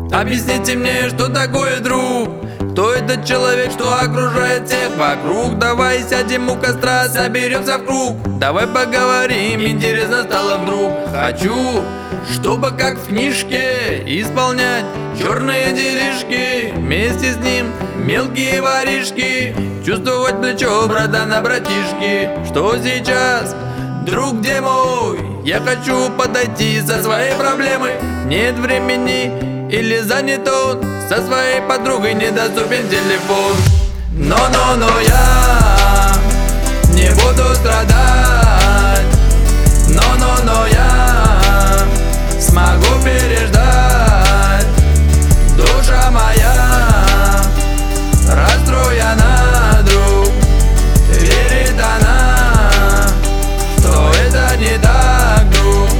Объясните мне, что такое друг? Кто этот человек, что окружает всех вокруг? Давай сядем у костра, соберемся в круг. Давай поговорим, интересно стало вдруг. Хочу, чтобы как в книжке исполнять черные делишки. Вместе с ним мелкие воришки, чувствовать плечо брата на братишки. Что сейчас, друг, где мой? Я хочу подойти со своей проблемой. Нет времени или занят он, со своей подругой недоступен телефон. Но я не буду страдать. Но я смогу переждать. Душа моя расстроена, друг. Верит она, что это не так, друг.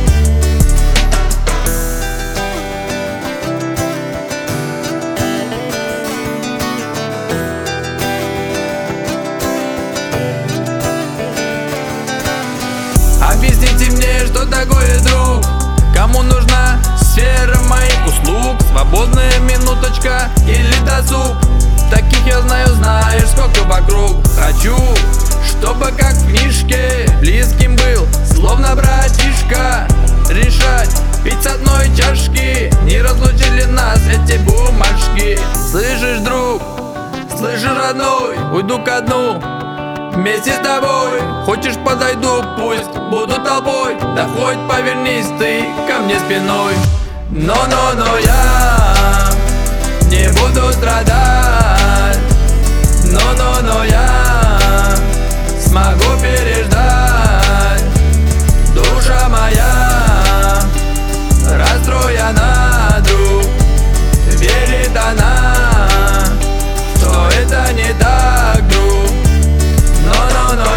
Объясните мне, что такое друг? Кому нужна сфера моих услуг? Свободная минуточка или досуг? Таких я знаю, знаешь, сколько вокруг. Хочу, чтобы как в книжке близким был, словно братишка. Решать, пить с одной чашки, не разлучили нас эти бумажки. Слышишь, друг, слышишь, родной, уйду ко дну вместе с тобой. Хочешь, подойду, пусть буду толпой. Да хоть повернись ты ко мне спиной. Но я не буду страдать. Но я смогу переждать. Душа моя расстроена, друг. Верит она, что это не так, друг. Но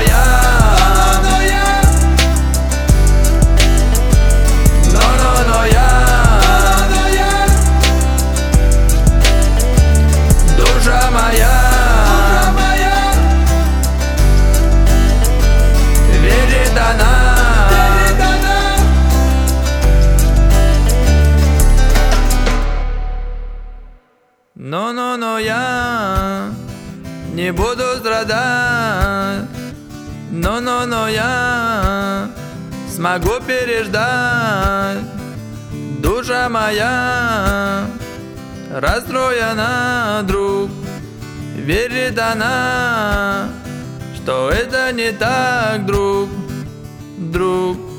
я душа моя верит она. Но я не буду страдать. Но я смогу переждать. Душа моя расстроена, друг. Верит она, что это не так, друг.